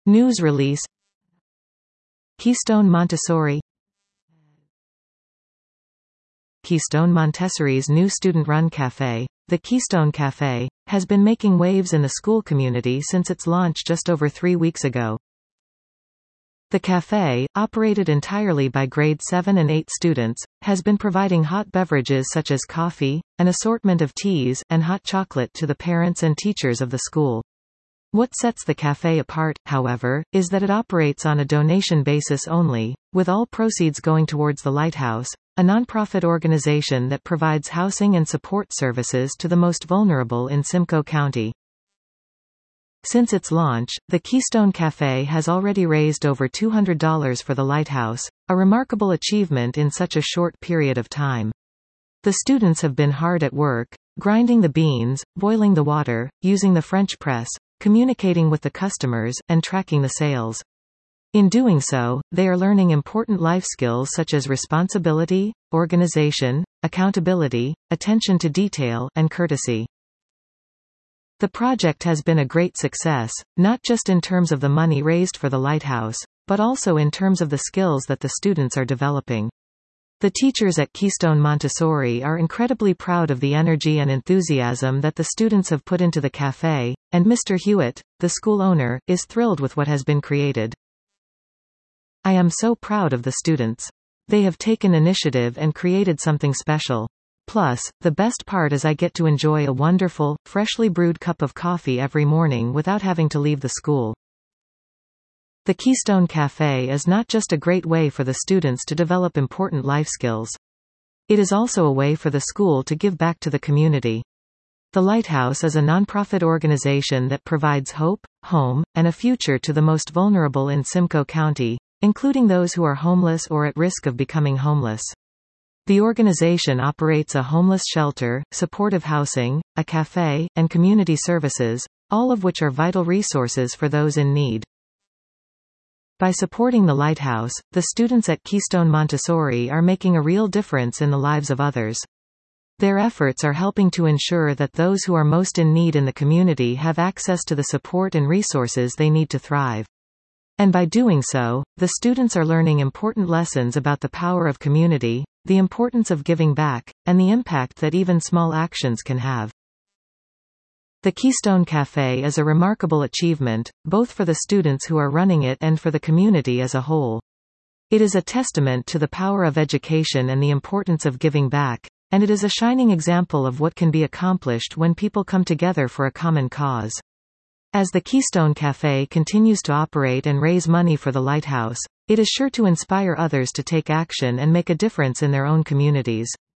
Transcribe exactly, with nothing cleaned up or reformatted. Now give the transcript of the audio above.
News release. Keystone Montessori. Keystone Montessori's new student-run café, the Keystone Café, has been making waves in the school community since its launch just over three weeks ago. The café, operated entirely by grade seven and eight students, has been providing hot beverages such as coffee, an assortment of teas, and hot chocolate to the parents and teachers of the school. What sets the café apart, however, is that it operates on a donation basis only, with all proceeds going towards the Lighthouse, a nonprofit organization that provides housing and support services to the most vulnerable in Simcoe County. Since its launch, the Keystone Café has already raised over two hundred dollars for the Lighthouse, a remarkable achievement in such a short period of time. The students have been hard at work, grinding the beans, boiling the water, using the French press, communicating with the customers, and tracking the sales. In doing so, they are learning important life skills such as responsibility, organization, accountability, attention to detail, and courtesy. The project has been a great success, not just in terms of the money raised for the Lighthouse, but also in terms of the skills that the students are developing. The teachers at Keystone Montessori are incredibly proud of the energy and enthusiasm that the students have put into the café, and Mister Hewitt, the school owner, is thrilled with what has been created. "I am so proud of the students. They have taken initiative and created something special. Plus, the best part is I get to enjoy a wonderful, freshly brewed cup of coffee every morning without having to leave the school." The Keystone Café is not just a great way for the students to develop important life skills. It is also a way for the school to give back to the community. The Lighthouse is a nonprofit organization that provides hope, home, and a future to the most vulnerable in Simcoe County, including those who are homeless or at risk of becoming homeless. The organization operates a homeless shelter, supportive housing, a café, and community services, all of which are vital resources for those in need. By supporting the Lighthouse, the students at Keystone Montessori are making a real difference in the lives of others. Their efforts are helping to ensure that those who are most in need in the community have access to the support and resources they need to thrive. And by doing so, the students are learning important lessons about the power of community, the importance of giving back, and the impact that even small actions can have. The Keystone Café is a remarkable achievement, both for the students who are running it and for the community as a whole. It is a testament to the power of education and the importance of giving back, and it is a shining example of what can be accomplished when people come together for a common cause. As the Keystone Café continues to operate and raise money for the Lighthouse, it is sure to inspire others to take action and make a difference in their own communities.